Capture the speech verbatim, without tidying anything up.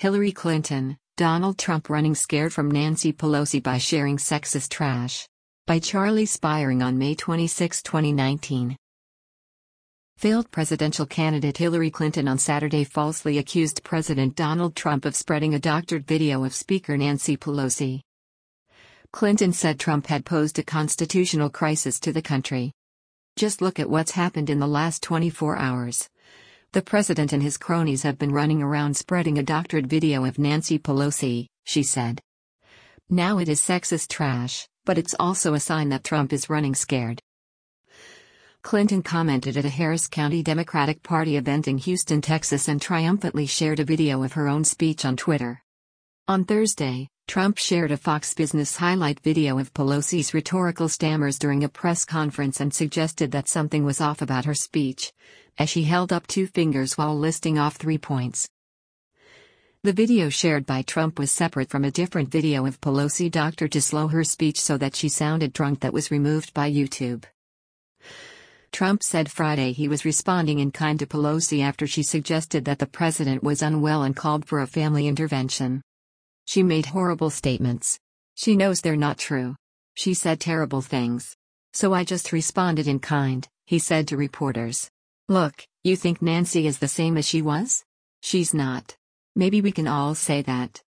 Hillary Clinton, Donald Trump running scared from Nancy Pelosi by sharing sexist trash. By Charlie Spiering on May twenty-sixth, twenty nineteen. Failed presidential candidate Hillary Clinton on Saturday falsely accused President Donald Trump of spreading a doctored video of Speaker Nancy Pelosi. Clinton said Trump had posed a constitutional crisis to the country. Just look at what's happened in the last twenty-four hours. The president and his cronies have been running around spreading a doctored video of Nancy Pelosi, she said. Now it is sexist trash, but it's also a sign that Trump is running scared. Clinton commented at a Harris County Democratic Party event in Houston, Texas, and triumphantly shared a video of her own speech on Twitter. On Thursday, Trump shared a Fox Business highlight video of Pelosi's rhetorical stammers during a press conference and suggested that something was off about her speech, as she held up two fingers while listing off three points. The video shared by Trump was separate from a different video of Pelosi doctored to slow her speech so that she sounded drunk that was removed by YouTube. Trump said Friday he was responding in kind to Pelosi after she suggested that the president was unwell and called for a family intervention. She made horrible statements. She knows they're not true. She said terrible things. So I just responded in kind, he said to reporters. Look, you think Nancy is the same as she was? She's not. Maybe we can all say that.